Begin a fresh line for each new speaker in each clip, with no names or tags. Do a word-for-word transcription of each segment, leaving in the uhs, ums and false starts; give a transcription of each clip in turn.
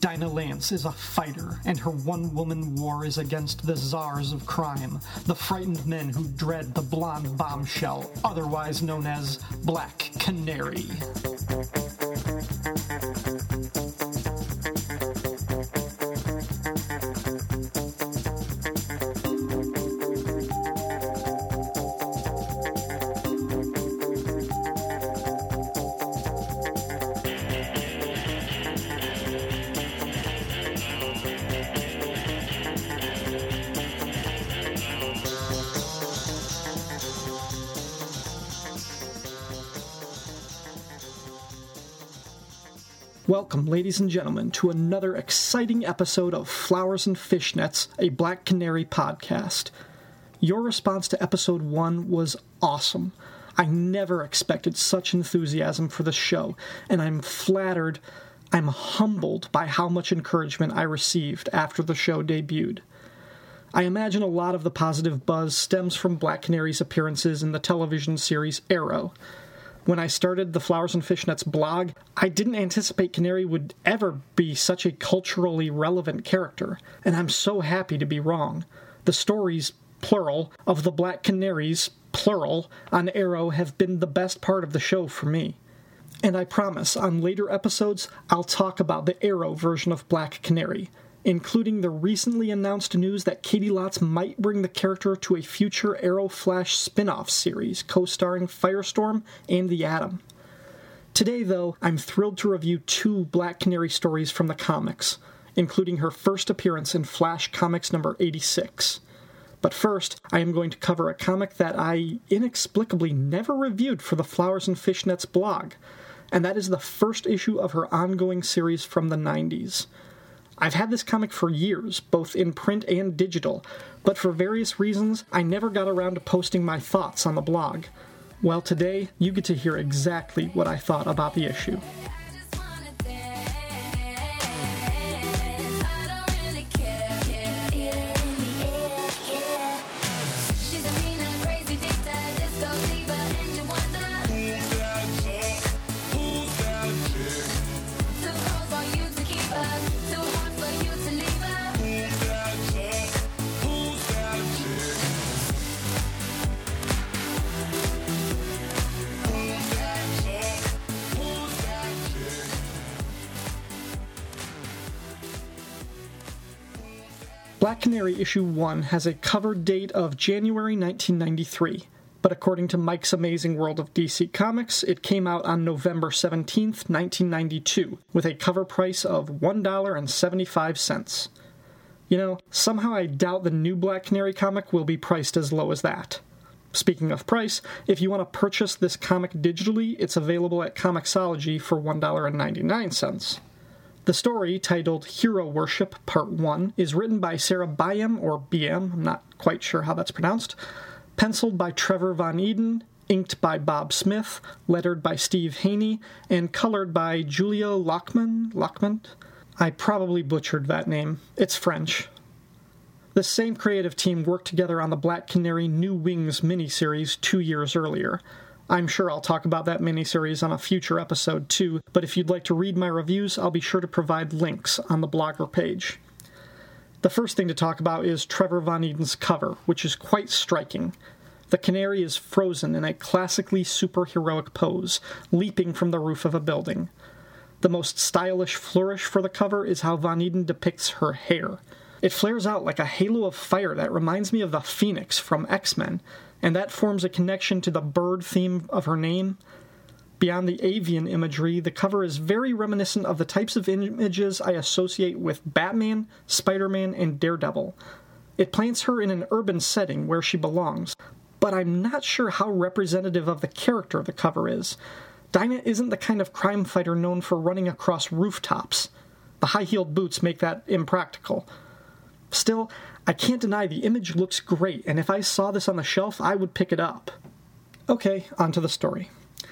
Dinah Lance is a fighter, and her one-woman war is against the czars of crime, the frightened men who dread the blonde bombshell, otherwise known as Black Canary. Welcome, ladies and gentlemen, to another exciting episode of Flowers and Fishnets, a Black Canary podcast. Your response to episode one was awesome. I never expected such enthusiasm for the show, and I'm flattered, I'm humbled by how much encouragement I received after the show debuted. I imagine a lot of the positive buzz stems from Black Canary's appearances in the television series Arrow. When I started the Flowers and Fishnets blog, I didn't anticipate Canary would ever be such a culturally relevant character, and I'm so happy to be wrong. The stories, plural, of the Black Canaries, plural, on Arrow have been the best part of the show for me. And I promise, on later episodes, I'll talk about the Arrow version of Black Canary, including the recently announced news that Katie Lotz might bring the character to a future Arrow Flash spin-off series co-starring Firestorm and the Atom. Today, though, I'm thrilled to review two Black Canary stories from the comics, including her first appearance in Flash Comics number eighty-six. But first, I am going to cover a comic that I inexplicably never reviewed for the Flowers and Fishnets blog, and that is the first issue of her ongoing series from the nineties. I've had this comic for years, both in print and digital, but for various reasons, I never got around to posting my thoughts on the blog. Well, today, you get to hear exactly what I thought about the issue. Black Canary issue one has a cover date of January nineteen ninety-three, but according to Mike's Amazing World of D C Comics, it came out on November seventeenth, nineteen ninety-two, with a cover price of one dollar and seventy-five cents. You know, somehow I doubt the new Black Canary comic will be priced as low as that. Speaking of price, if you want to purchase this comic digitally, it's available at Comixology for one dollar and ninety-nine cents. The story, titled Hero Worship Part one, is written by Sarah Byam, or B M, I'm not quite sure how that's pronounced, penciled by Trevor Von Eden, inked by Bob Smith, lettered by Steve Haney, and colored by Julia Lockman? Lockman? I probably butchered that name. It's French. The same creative team worked together on the Black Canary New Wings miniseries two years earlier. I'm sure I'll talk about that miniseries on a future episode too, but if you'd like to read my reviews, I'll be sure to provide links on the blogger page. The first thing to talk about is Trevor Von Eden's cover, which is quite striking. The canary is frozen in a classically superheroic pose, leaping from the roof of a building. The most stylish flourish for the cover is how Von Eden depicts her hair. It flares out like a halo of fire that reminds me of the Phoenix from X-Men, and that forms a connection to the bird theme of her name. Beyond the avian imagery, the cover is very reminiscent of the types of images I associate with Batman, Spider-Man, and Daredevil. It plants her in an urban setting where she belongs, but I'm not sure how representative of the character the cover is. Dinah isn't the kind of crime fighter known for running across rooftops. The high-heeled boots make that impractical. Still, I can't deny the image looks great, and if I saw this on the shelf, I would pick it up. Okay, on to the story.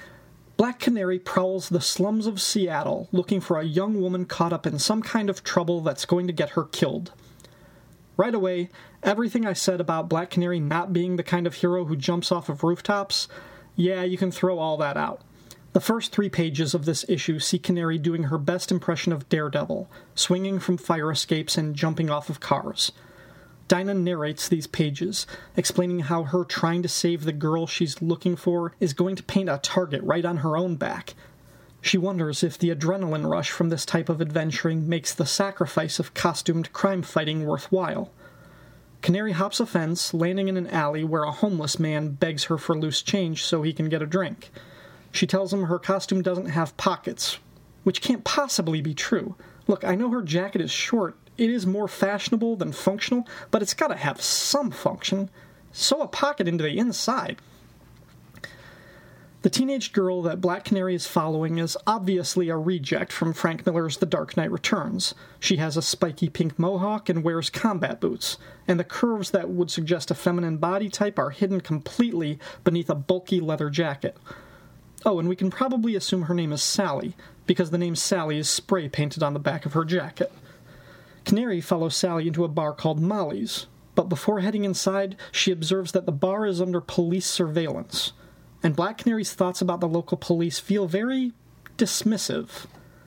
Black Canary prowls the slums of Seattle looking for a young woman caught up in some kind of trouble that's going to get her killed. Right away, everything I said about Black Canary not being the kind of hero who jumps off of rooftops, yeah, you can throw all that out. The first three pages of this issue see Canary doing her best impression of Daredevil, swinging from fire escapes and jumping off of cars. Dinah narrates these pages, explaining how her trying to save the girl she's looking for is going to paint a target right on her own back. She wonders if the adrenaline rush from this type of adventuring makes the sacrifice of costumed crime fighting worthwhile. Canary hops a fence, landing in an alley where a homeless man begs her for loose change so he can get a drink. She tells him her costume doesn't have pockets, which can't possibly be true. Look, I know her jacket is short. It is more fashionable than functional, but it's got to have some function. Sew a pocket into the inside. The teenage girl that Black Canary is following is obviously a reject from Frank Miller's The Dark Knight Returns. She has a spiky pink mohawk and wears combat boots, and the curves that would suggest a feminine body type are hidden completely beneath a bulky leather jacket. Oh, and we can probably assume her name is Sally, because the name Sally is spray painted on the back of her jacket. Canary follows Sally into a bar called Molly's, but before heading inside, she observes that the bar is under police surveillance, and Black Canary's thoughts about the local police feel very dismissive.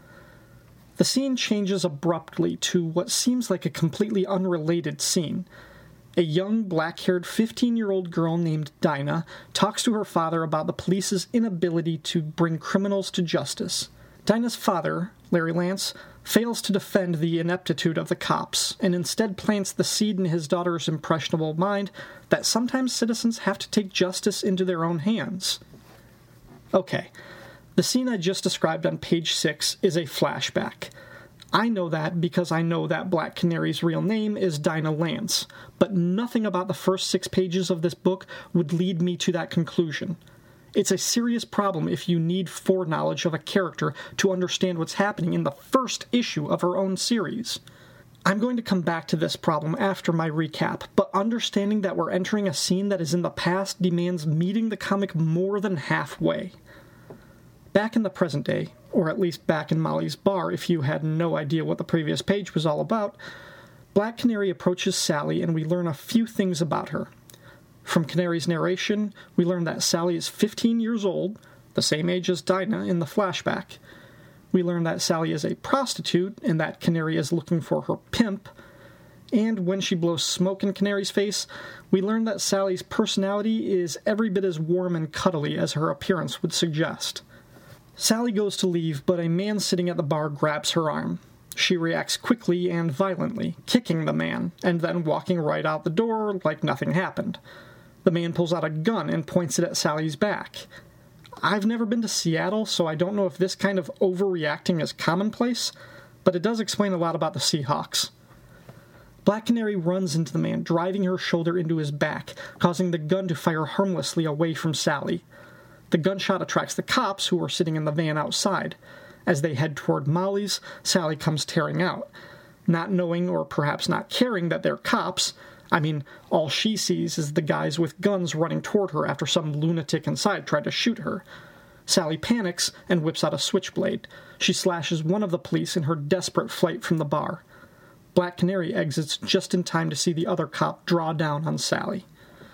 The scene changes abruptly to what seems like a completely unrelated scene. A young, black-haired fifteen-year-old girl named Dinah talks to her father about the police's inability to bring criminals to justice. Dinah's father, Larry Lance, fails to defend the ineptitude of the cops, and instead plants the seed in his daughter's impressionable mind that sometimes citizens have to take justice into their own hands. Okay, the scene I just described on page six is a flashback. I know that because I know that Black Canary's real name is Dinah Lance, but nothing about the first six pages of this book would lead me to that conclusion. It's a serious problem if you need foreknowledge of a character to understand what's happening in the first issue of her own series. I'm going to come back to this problem after my recap, but understanding that we're entering a scene that is in the past demands meeting the comic more than halfway. Back in the present day, or at least back in Molly's bar if you had no idea what the previous page was all about, Black Canary approaches Sally and we learn a few things about her. From Canary's narration, we learn that Sally is fifteen years old, the same age as Dinah in the flashback. We learn that Sally is a prostitute and that Canary is looking for her pimp. And when she blows smoke in Canary's face, we learn that Sally's personality is every bit as warm and cuddly as her appearance would suggest. Sally goes to leave, but a man sitting at the bar grabs her arm. She reacts quickly and violently, kicking the man, and then walking right out the door like nothing happened. The man pulls out a gun and points it at Sally's back. I've never been to Seattle, so I don't know if this kind of overreacting is commonplace, but it does explain a lot about the Seahawks. Black Canary runs into the man, driving her shoulder into his back, causing the gun to fire harmlessly away from Sally. The gunshot attracts the cops, who are sitting in the van outside. As they head toward Molly's, Sally comes tearing out. Not knowing, or perhaps not caring, that they're cops, I mean, all she sees is the guys with guns running toward her after some lunatic inside tried to shoot her. Sally panics and whips out a switchblade. She slashes one of the police in her desperate flight from the bar. Black Canary exits just in time to see the other cop draw down on Sally.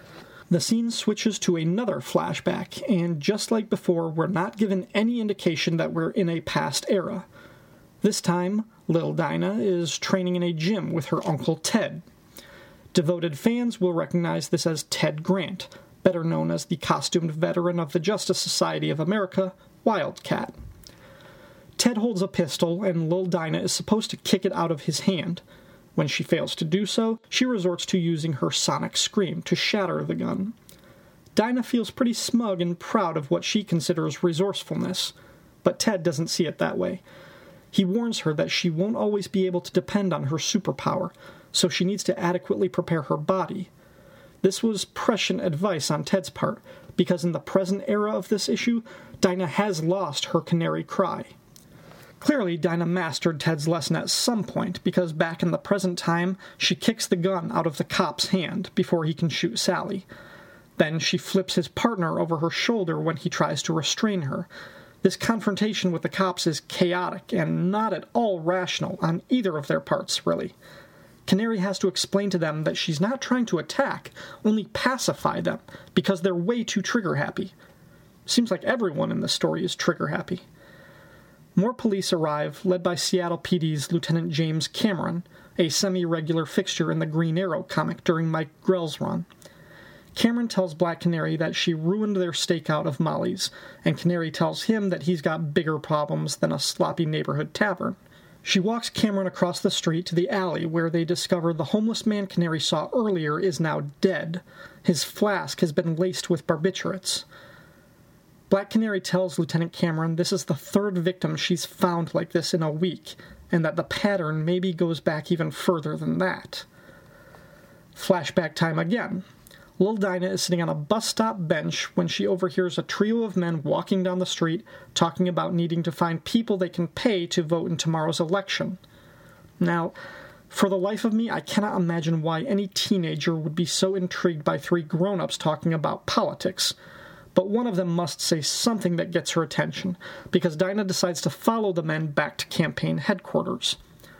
The scene switches to another flashback, and just like before, we're not given any indication that we're in a past era. This time, little Dinah is training in a gym with her Uncle Ted. Devoted fans will recognize this as Ted Grant, better known as the costumed veteran of the Justice Society of America, Wildcat. Ted holds a pistol, and little Dinah is supposed to kick it out of his hand. When she fails to do so, she resorts to using her sonic scream to shatter the gun. Dinah feels pretty smug and proud of what she considers resourcefulness, but Ted doesn't see it that way. He warns her that she won't always be able to depend on her superpower, so she needs to adequately prepare her body. This was prescient advice on Ted's part, because in the present era of this issue, Dinah has lost her canary cry. Clearly, Dinah mastered Ted's lesson at some point, because back in the present time, she kicks the gun out of the cop's hand before he can shoot Sally. Then she flips his partner over her shoulder when he tries to restrain her. This confrontation with the cops is chaotic and not at all rational on either of their parts, really. Canary has to explain to them that she's not trying to attack, only pacify them, because they're way too trigger-happy. Seems like everyone in this story is trigger-happy. More police arrive, led by Seattle P D's Lieutenant James Cameron, a semi-regular fixture in the Green Arrow comic during Mike Grell's run. Cameron tells Black Canary that she ruined their stakeout of Molly's, and Canary tells him that he's got bigger problems than a sloppy neighborhood tavern. She walks Cameron across the street to the alley where they discover the homeless man Canary saw earlier is now dead. His flask has been laced with barbiturates. Black Canary tells Lieutenant Cameron this is the third victim she's found like this in a week, and that the pattern maybe goes back even further than that. Flashback time again. Lil Dinah is sitting on a bus stop bench when she overhears a trio of men walking down the street talking about needing to find people they can pay to vote in tomorrow's election. Now, for the life of me, I cannot imagine why any teenager would be so intrigued by three grown-ups talking about politics, but one of them must say something that gets her attention, because Dinah decides to follow the men back to campaign headquarters.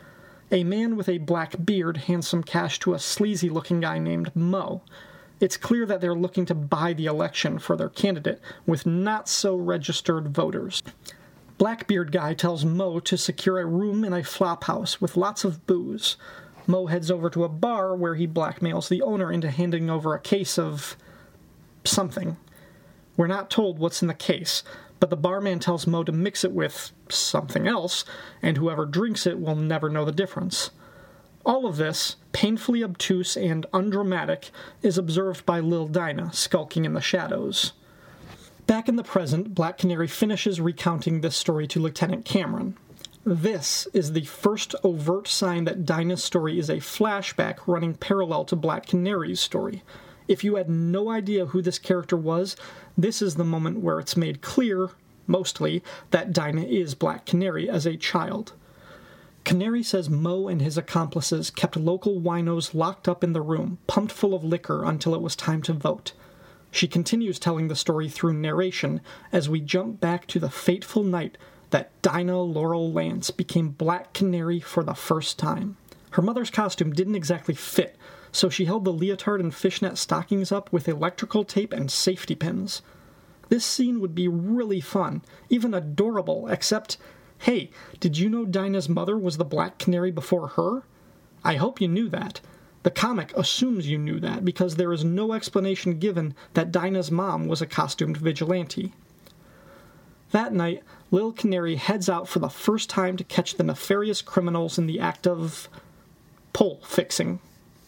A man with a black beard hands some cash to a sleazy-looking guy named Mo. It's clear that they're looking to buy the election for their candidate with not-so-registered voters. Blackbeard guy tells Mo to secure a room in a flop house with lots of booze. Mo heads over to a bar where he blackmails the owner into handing over a case of something. We're not told what's in the case, but the barman tells Mo to mix it with something else, and whoever drinks it will never know the difference. All of this, painfully obtuse and undramatic, is observed by Lil Dinah, skulking in the shadows. Back in the present, Black Canary finishes recounting this story to Lieutenant Cameron. This is the first overt sign that Dinah's story is a flashback running parallel to Black Canary's story. If you had no idea who this character was, this is the moment where it's made clear, mostly, that Dinah is Black Canary as a child. Canary says Mo and his accomplices kept local winos locked up in the room, pumped full of liquor until it was time to vote. She continues telling the story through narration as we jump back to the fateful night that Dinah Laurel Lance became Black Canary for the first time. Her mother's costume didn't exactly fit, so she held the leotard and fishnet stockings up with electrical tape and safety pins. This scene would be really fun, even adorable, except, hey, did you know Dinah's mother was the Black Canary before her? I hope you knew that. The comic assumes you knew that because there is no explanation given that Dinah's mom was a costumed vigilante. That night, Lil Canary heads out for the first time to catch the nefarious criminals in the act of pole fixing.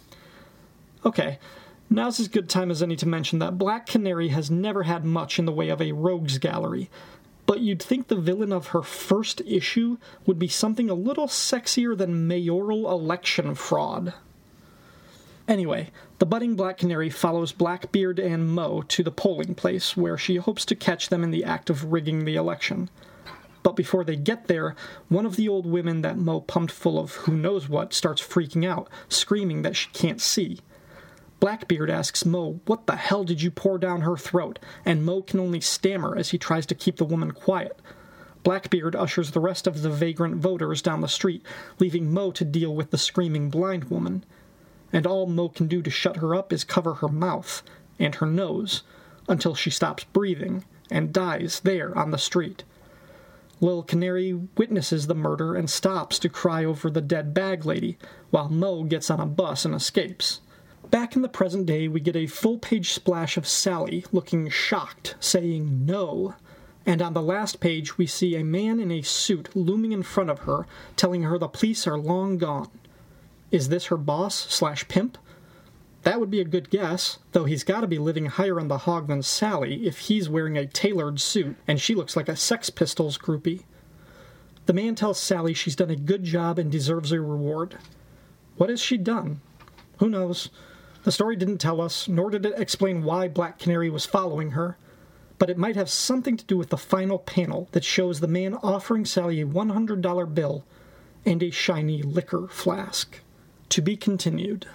Okay, now's as good time as any to mention that Black Canary has never had much in the way of a rogues gallery, but you'd think the villain of her first issue would be something a little sexier than mayoral election fraud. Anyway, the budding Black Canary follows Blackbeard and Mo to the polling place, where she hopes to catch them in the act of rigging the election. But before they get there, one of the old women that Mo pumped full of who knows what starts freaking out, screaming that she can't see. Blackbeard asks Mo, what the hell did you pour down her throat? And Mo can only stammer as he tries to keep the woman quiet. Blackbeard ushers the rest of the vagrant voters down the street, leaving Mo to deal with the screaming blind woman. And all Mo can do to shut her up is cover her mouth and her nose until she stops breathing and dies there on the street. Lil Canary witnesses the murder and stops to cry over the dead bag lady, while Mo gets on a bus and escapes. Back in the present day, we get a full-page splash of Sally looking shocked, saying no. And on the last page, we see a man in a suit looming in front of her, telling her the police are long gone. Is this her boss slash pimp? That would be a good guess, though he's got to be living higher on the hog than Sally if he's wearing a tailored suit and she looks like a Sex Pistols groupie. The man tells Sally she's done a good job and deserves a reward. What has she done? Who knows? The story didn't tell us, nor did it explain why Black Canary was following her, but it might have something to do with the final panel that shows the man offering Sally a one hundred dollar bill and a shiny liquor flask. To be continued.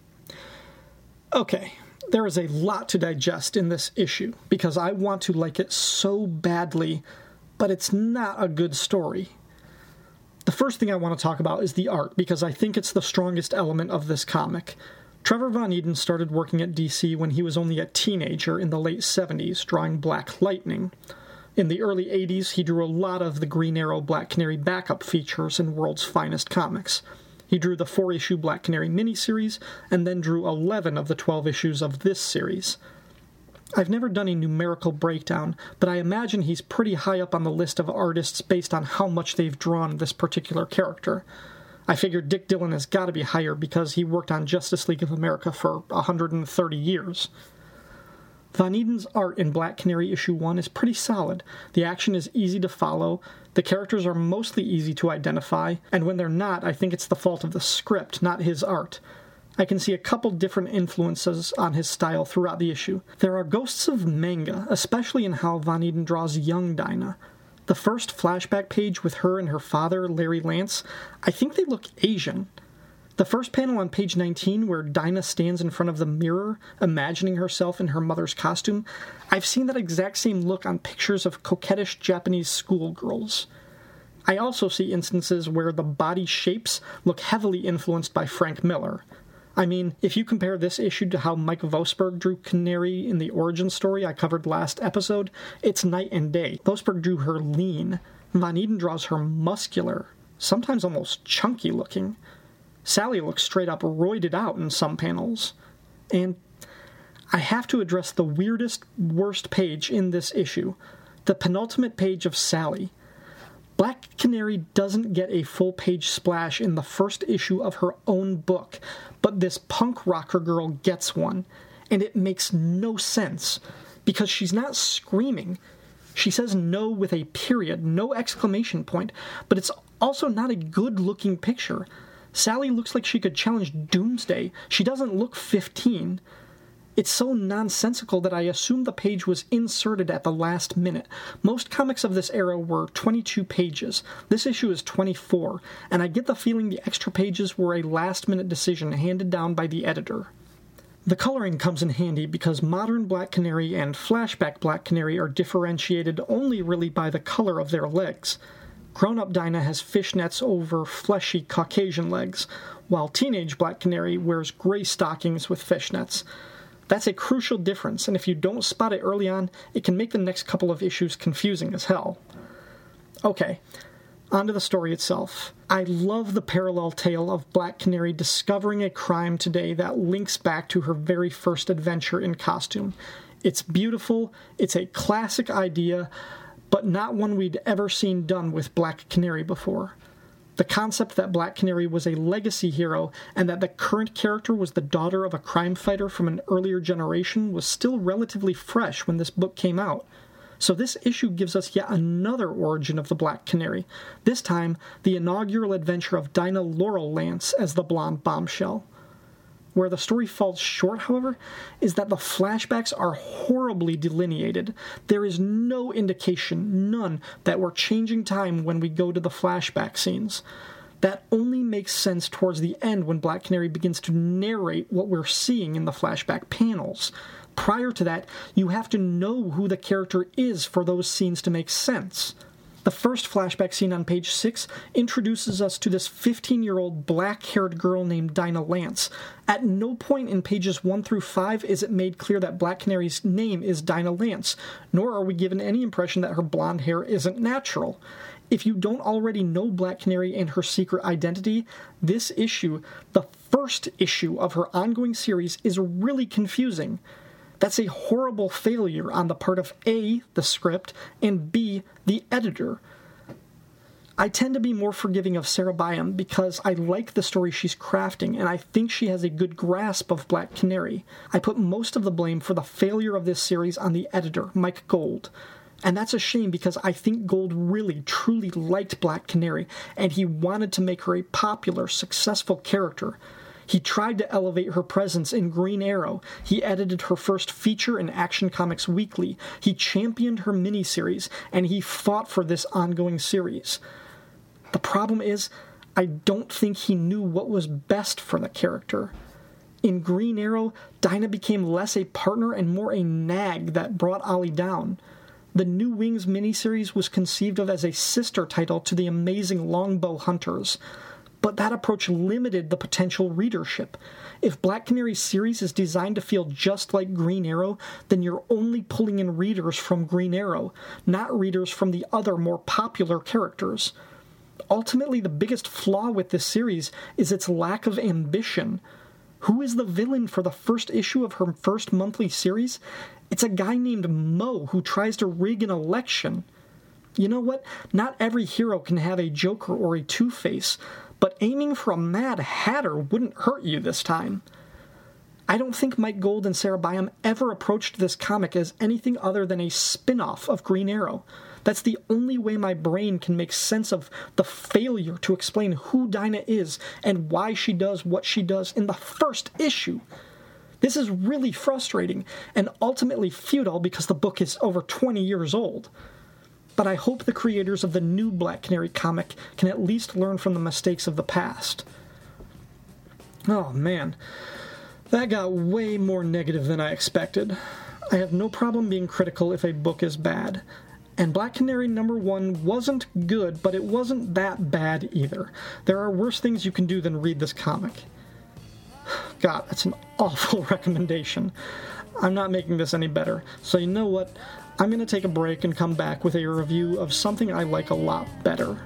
Okay, there is a lot to digest in this issue, because I want to like it so badly, but it's not a good story. The first thing I want to talk about is the art, because I think it's the strongest element of this comic. Trevor Von Eeden started working at D C when he was only a teenager in the late seventies, drawing Black Lightning. In the early eighties, he drew a lot of the Green Arrow Black Canary backup features in World's Finest Comics. He drew the four-issue Black Canary miniseries, and then drew eleven of the twelve issues of this series. I've never done a numerical breakdown, but I imagine he's pretty high up on the list of artists based on how much they've drawn this particular character. I figure Dick Dillon has got to be higher because he worked on Justice League of America for one hundred thirty years. Von Eeden's art in Black Canary issue one is pretty solid. The action is easy to follow, the characters are mostly easy to identify, and when they're not, I think it's the fault of the script, not his art. I can see a couple different influences on his style throughout the issue. There are ghosts of manga, especially in how Von Eeden draws young Dinah. The first flashback page with her and her father, Larry Lance, I think they look Asian. The first panel on page nineteen, where Dinah stands in front of the mirror, imagining herself in her mother's costume, I've seen that exact same look on pictures of coquettish Japanese schoolgirls. I also see instances where the body shapes look heavily influenced by Frank Miller. I mean, if you compare this issue to how Mike Vosberg drew Canary in the origin story I covered last episode, it's night and day. Vosberg drew her lean. Von Eeden draws her muscular, sometimes almost chunky looking. Sally looks straight up roided out in some panels. And I have to address the weirdest, worst page in this issue, the penultimate page of Sally. Black Canary doesn't get a full-page splash in the first issue of her own book, but this punk rocker girl gets one, and it makes no sense, because she's not screaming. She says no with a period, no exclamation point, but it's also not a good-looking picture. Sally looks like she could challenge Doomsday. She doesn't look fifteen. It's so nonsensical that I assume the page was inserted at the last minute. Most comics of this era were twenty-two pages. This issue is twenty-four, and I get the feeling the extra pages were a last-minute decision handed down by the editor. The coloring comes in handy because modern Black Canary and flashback Black Canary are differentiated only really by the color of their legs. Grown-up Dinah has fishnets over fleshy Caucasian legs, while teenage Black Canary wears gray stockings with fishnets. That's a crucial difference, and if you don't spot it early on, it can make the next couple of issues confusing as hell. Okay, on to the story itself. I love the parallel tale of Black Canary discovering a crime today that links back to her very first adventure in costume. It's beautiful, it's a classic idea, but not one we'd ever seen done with Black Canary before. The concept that Black Canary was a legacy hero and that the current character was the daughter of a crime fighter from an earlier generation was still relatively fresh when this book came out. So this issue gives us yet another origin of the Black Canary, this time the inaugural adventure of Dinah Laurel Lance as the blonde bombshell. Where the story falls short, however, is that the flashbacks are horribly delineated. There is no indication, none, that we're changing time when we go to the flashback scenes. That only makes sense towards the end when Black Canary begins to narrate what we're seeing in the flashback panels. Prior to that, you have to know who the character is for those scenes to make sense. The first flashback scene on page six introduces us to this fifteen-year-old black-haired girl named Dinah Lance. At no point in pages one through five is it made clear that Black Canary's name is Dinah Lance, nor are we given any impression that her blonde hair isn't natural. If you don't already know Black Canary and her secret identity, this issue, the first issue of her ongoing series, is really confusing. That's a horrible failure on the part of A, the script, and B, the editor. I tend to be more forgiving of Sarah Byam because I like the story she's crafting, and I think she has a good grasp of Black Canary. I put most of the blame for the failure of this series on the editor, Mike Gold. And that's a shame because I think Gold really, truly liked Black Canary, and he wanted to make her a popular, successful character. He tried to elevate her presence in Green Arrow. He edited her first feature in Action Comics Weekly. He championed her miniseries, and he fought for this ongoing series. The problem is, I don't think he knew what was best for the character. In Green Arrow, Dinah became less a partner and more a nag that brought Ollie down. The New Wings miniseries was conceived of as a sister title to The Amazing Longbow Hunters, but that approach limited the potential readership. If Black Canary's series is designed to feel just like Green Arrow, then you're only pulling in readers from Green Arrow, not readers from the other more popular characters. Ultimately, the biggest flaw with this series is its lack of ambition. Who is the villain for the first issue of her first monthly series? It's a guy named Mo who tries to rig an election. You know what? Not every hero can have a Joker or a Two-Face, but aiming for a Mad Hatter wouldn't hurt you this time. I don't think Mike Gold and Sarah Byam ever approached this comic as anything other than a spin-off of Green Arrow. That's the only way my brain can make sense of the failure to explain who Dinah is and why she does what she does in the first issue. This is really frustrating and ultimately futile because the book is over twenty years old. But I hope the creators of the new Black Canary comic can at least learn from the mistakes of the past. Oh man, that got way more negative than I expected. I have no problem being critical if a book is bad. And Black Canary number one wasn't good, but it wasn't that bad either. There are worse things you can do than read this comic. God, that's an awful recommendation. I'm not making this any better, so you know what? I'm going to take a break and come back with a review of something I like a lot better.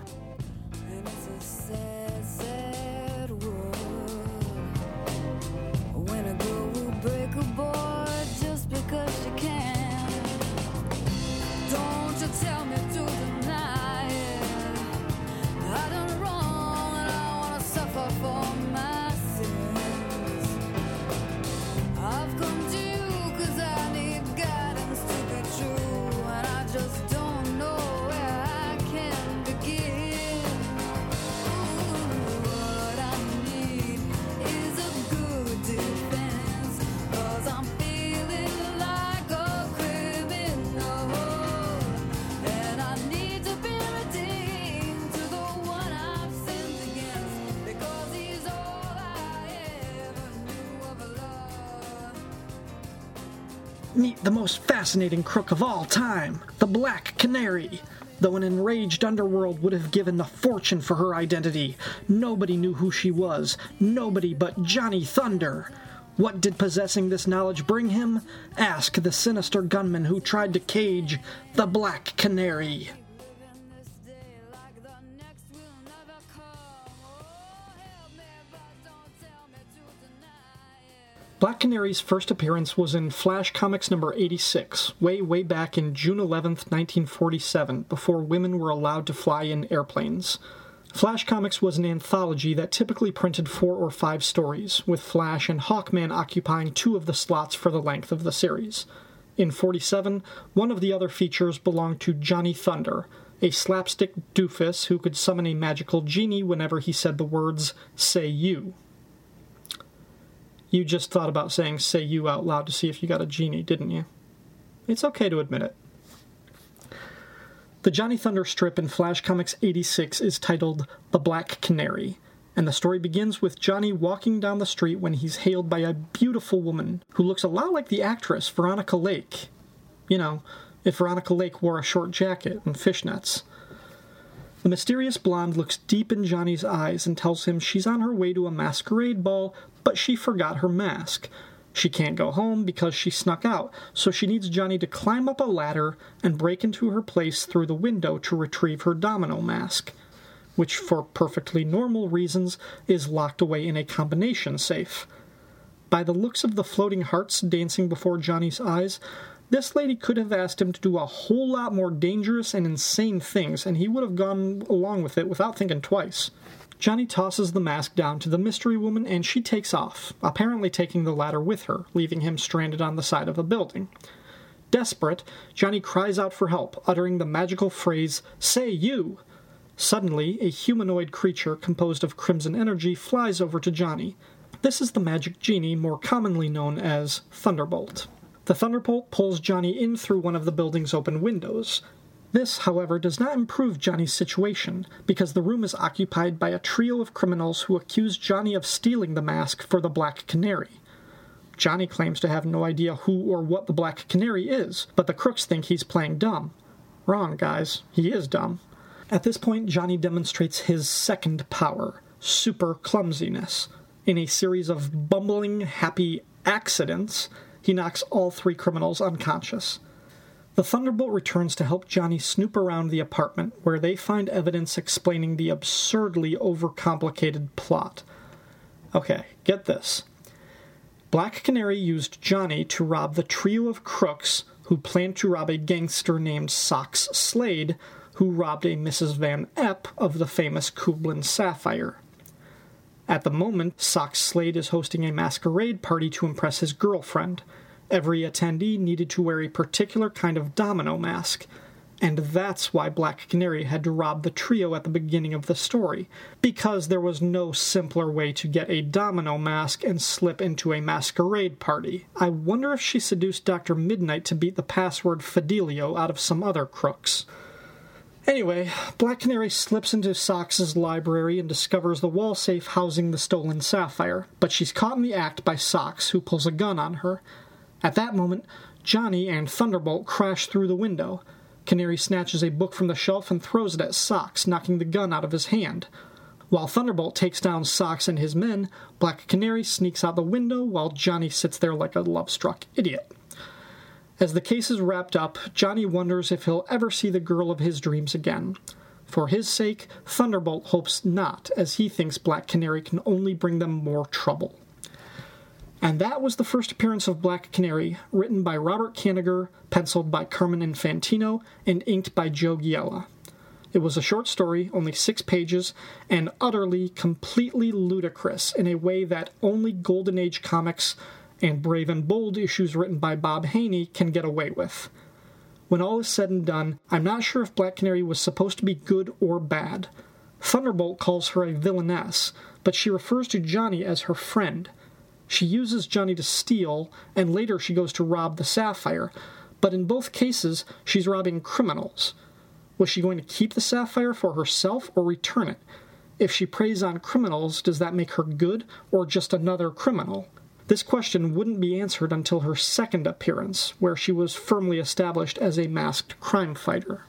Meet the most fascinating crook of all time, the Black Canary. Though an enraged underworld would have given a fortune for her identity, nobody knew who she was, nobody but Johnny Thunder. What did possessing this knowledge bring him? Ask the sinister gunman who tried to cage the Black Canary. Black Canary's first appearance was in Flash Comics number eighty-six, way, way back in June eleventh, nineteen forty-seven, before women were allowed to fly in airplanes. Flash Comics was an anthology that typically printed four or five stories, with Flash and Hawkman occupying two of the slots for the length of the series. In forty-seven, one of the other features belonged to Johnny Thunder, a slapstick doofus who could summon a magical genie whenever he said the words, "Say you." You just thought about saying "say you" out loud to see if you got a genie, didn't you? It's okay to admit it. The Johnny Thunder strip in Flash Comics eighty-six is titled The Black Canary, and the story begins with Johnny walking down the street when he's hailed by a beautiful woman who looks a lot like the actress Veronica Lake. You know, if Veronica Lake wore a short jacket and fishnets. The mysterious blonde looks deep in Johnny's eyes and tells him she's on her way to a masquerade ball, but she forgot her mask. She can't go home because she snuck out, so she needs Johnny to climb up a ladder and break into her place through the window to retrieve her domino mask, which for perfectly normal reasons is locked away in a combination safe. By the looks of the floating hearts dancing before Johnny's eyes, this lady could have asked him to do a whole lot more dangerous and insane things, and he would have gone along with it without thinking twice. Johnny tosses the mask down to the mystery woman, and she takes off, apparently taking the ladder with her, leaving him stranded on the side of a building. Desperate, Johnny cries out for help, uttering the magical phrase, "Say you!" Suddenly, a humanoid creature composed of crimson energy flies over to Johnny. This is the magic genie, more commonly known as Thunderbolt. The Thunderbolt pulls Johnny in through one of the building's open windows. This, however, does not improve Johnny's situation, because the room is occupied by a trio of criminals who accuse Johnny of stealing the mask for the Black Canary. Johnny claims to have no idea who or what the Black Canary is, but the crooks think he's playing dumb. Wrong, guys. He is dumb. At this point, Johnny demonstrates his second power, super clumsiness. In a series of bumbling, happy accidents, he knocks all three criminals unconscious. The Thunderbolt returns to help Johnny snoop around the apartment, where they find evidence explaining the absurdly overcomplicated plot. Okay, get this. Black Canary used Johnny to rob the trio of crooks who planned to rob a gangster named Socks Slade, who robbed a Missus Van Epp of the famous Kublin Sapphire. At the moment, Socks Slade is hosting a masquerade party to impress his girlfriend. Every attendee needed to wear a particular kind of domino mask, and that's why Black Canary had to rob the trio at the beginning of the story, because there was no simpler way to get a domino mask and slip into a masquerade party. I wonder if she seduced Doctor Midnight to beat the password Fidelio out of some other crooks. Anyway, Black Canary slips into Socks' library and discovers the wall safe housing the stolen sapphire, but she's caught in the act by Socks, who pulls a gun on her. At that moment, Johnny and Thunderbolt crash through the window. Canary snatches a book from the shelf and throws it at Socks, knocking the gun out of his hand. While Thunderbolt takes down Socks and his men, Black Canary sneaks out the window while Johnny sits there like a love-struck idiot. As the case is wrapped up, Johnny wonders if he'll ever see the girl of his dreams again. For his sake, Thunderbolt hopes not, as he thinks Black Canary can only bring them more trouble. And that was the first appearance of Black Canary, written by Robert Kanigher, penciled by Carmen Infantino, and inked by Joe Giella. It was a short story, only six pages, and utterly, completely ludicrous in a way that only Golden Age comics and Brave and Bold issues written by Bob Haney can get away with. When all is said and done, I'm not sure if Black Canary was supposed to be good or bad. Thunderbolt calls her a villainess, but she refers to Johnny as her friend. She uses Johnny to steal, and later she goes to rob the sapphire, but in both cases, she's robbing criminals. Was she going to keep the sapphire for herself or return it? If she preys on criminals, does that make her good, or just another criminal? This question wouldn't be answered until her second appearance, where she was firmly established as a masked crime fighter.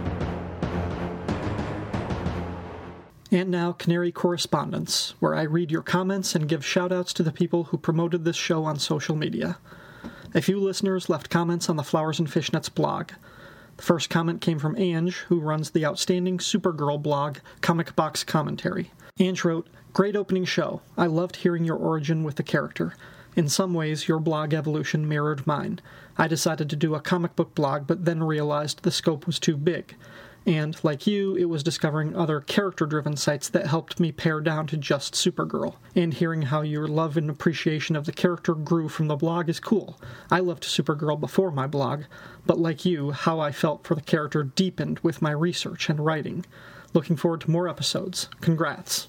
And now, Canary Correspondence, where I read your comments and give shout-outs to the people who promoted this show on social media. A few listeners left comments on the Flowers and Fishnets blog. The first comment came from Ange, who runs the outstanding Supergirl blog, Comic Box Commentary. Ange wrote, "Great opening show. I loved hearing your origin with the character. In some ways, your blog evolution mirrored mine. I decided to do a comic book blog, but then realized the scope was too big. And, like you, it was discovering other character-driven sites that helped me pare down to just Supergirl. And hearing how your love and appreciation of the character grew from the blog is cool. I loved Supergirl before my blog, but like you, how I felt for the character deepened with my research and writing. Looking forward to more episodes. Congrats."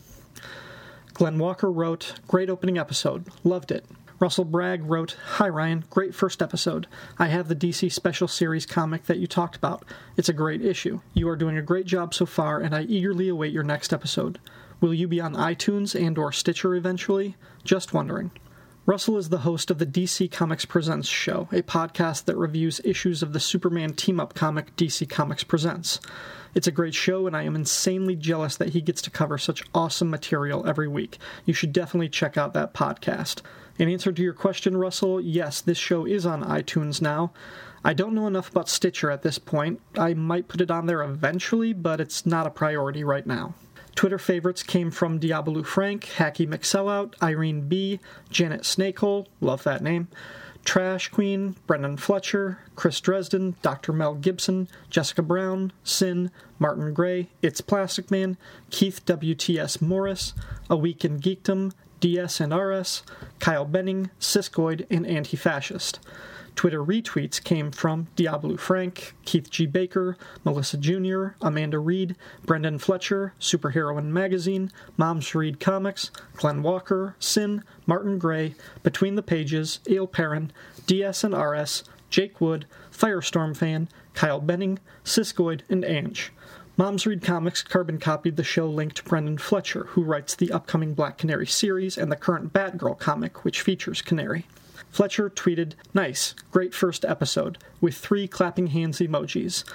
Glenn Walker wrote, "Great opening episode. Loved it." Russell Bragg wrote, "Hi Ryan, great first episode. I have the D C Special Series comic that you talked about. It's a great issue. You are doing a great job so far, and I eagerly await your next episode. Will you be on iTunes and or Stitcher eventually? Just wondering." Russell is the host of the D C Comics Presents show, a podcast that reviews issues of the Superman team-up comic D C Comics Presents. It's a great show, and I am insanely jealous that he gets to cover such awesome material every week. You should definitely check out that podcast. In answer to your question, Russell, yes, this show is on iTunes now. I don't know enough about Stitcher at this point. I might put it on there eventually, but it's not a priority right now. Twitter favorites came from Diablo Frank, Hacky McSellout, Irene B., Janet Snakehole, love that name, Trash Queen, Brendan Fletcher, Chris Dresden, Doctor Mel Gibson, Jessica Brown, Sin, Martin Gray, It's Plastic Man, Keith W T S Morris, A Week in Geekdom, D S and R S, Kyle Benning, Siskoid, and Anti-Fascist. Twitter retweets came from Diablo Frank, Keith G. Baker, Melissa Junior, Amanda Reed, Brendan Fletcher, Superheroine Magazine, Moms Read Comics, Glenn Walker, Sin, Martin Gray, Between the Pages, Ale Perrin, D S and R S, Jake Wood, Firestorm Fan, Kyle Benning, Siskoid, and Ange. Moms Read Comics carbon copied the show link to Brendan Fletcher, who writes the upcoming Black Canary series and the current Batgirl comic, which features Canary. Fletcher tweeted, "Nice, great first episode," with three clapping hands emojis.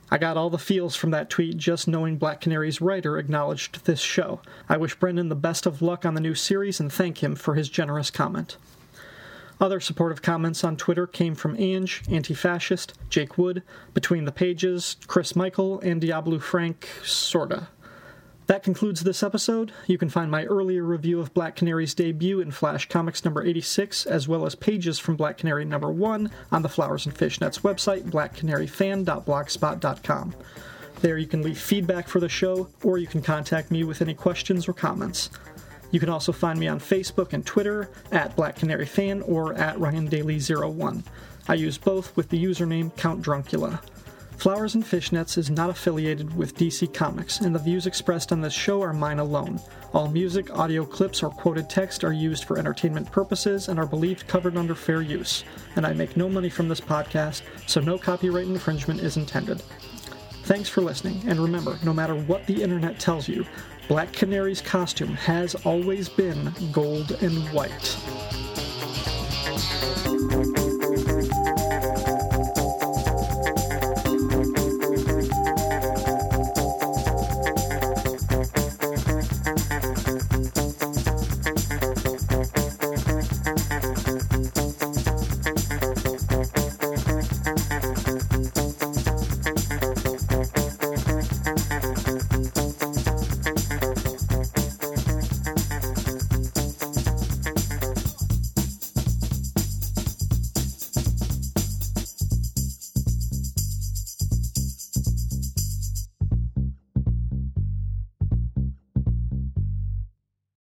I got all the feels from that tweet just knowing Black Canary's writer acknowledged this show. I wish Brendan the best of luck on the new series and thank him for his generous comment. Other supportive comments on Twitter came from Ange, Anti-Fascist, Jake Wood, Between the Pages, Chris Michael, and Diablo Frank, sorta. That concludes this episode. You can find my earlier review of Black Canary's debut in Flash Comics number eighty-six, as well as pages from Black Canary number one on the Flowers and Fishnets website, black canary fan dot blogspot dot com. There you can leave feedback for the show, or you can contact me with any questions or comments. You can also find me on Facebook and Twitter, at Black Canary Fan or at Ryan Daly zero one. I use both with the username Count Druncula. Flowers and Fishnets is not affiliated with D C Comics, and the views expressed on this show are mine alone. All music, audio clips, or quoted text are used for entertainment purposes and are believed covered under fair use, and I make no money from this podcast, so no copyright infringement is intended. Thanks for listening, and remember, no matter what the internet tells you, Black Canary's costume has always been gold and white.